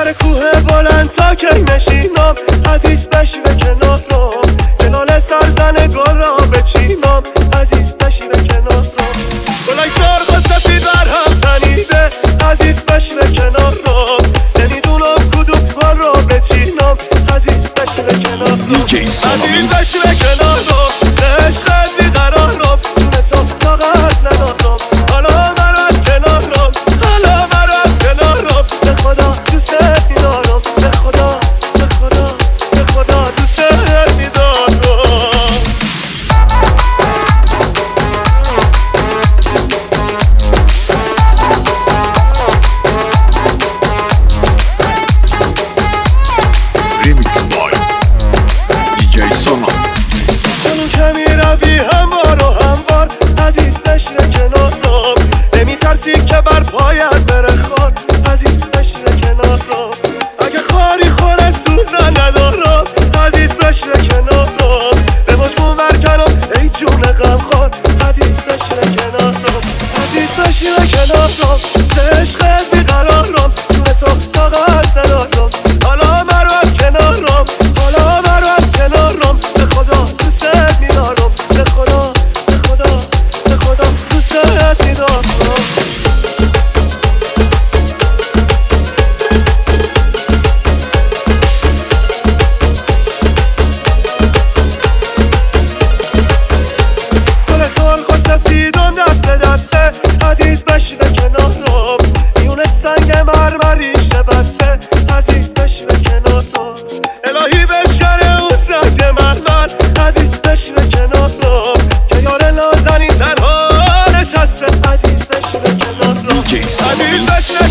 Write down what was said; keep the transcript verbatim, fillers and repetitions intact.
سر کوه بلند تا که نشینم، عزیز بشی به کنارم، کنال سرزن گل را بچینم، عزیز بشی به کنارم. گلای سرخ و سفید بر هم تنیده، عزیز بشی به کنارم، نمیدونم کدوم گل را بچینم، عزیز بشی به کنارم. عزیز بشی به کنارم، عشقت بیقرارم، جون تو طاقت ندارم، حالا برو از کنارم، حالا برو از کنارم. به خدا دوست میدارم، به خدا به خدا به خدا دوست میدارم. Remix by دی جی سانا. خونون که میروی هموار و هموار، عزیز بشی به کنارم، نمیترسی که بر پایت بره خار، عزیز بشی به کنارم. اگه خاری خوره سوزن ندارم، عزیز بشی به کنارم، به مجموع برکنم ای جون غمخوار، عزیز بشی به کنارم، عزیز بشی به کنارم. عشقت بیقرارم، جون تو طاقت ندارم، حالا برو از کنارم، حالا برو از کنارم. به خدا دوست میدارم، به خدا به خدا به خدا دوست میدارم. گل سرخ و سفیدم دست دسته، عزیز بشی به کنارم، میونه سنگ مرمریش بسته، عزیز بشی به کنارم. الهی بشکنه اون سنگ مرمر، عزیز بشی به کنارم، که یار نازنین تنها نشسته، عزیز بشی به کنارم. عزیز بشی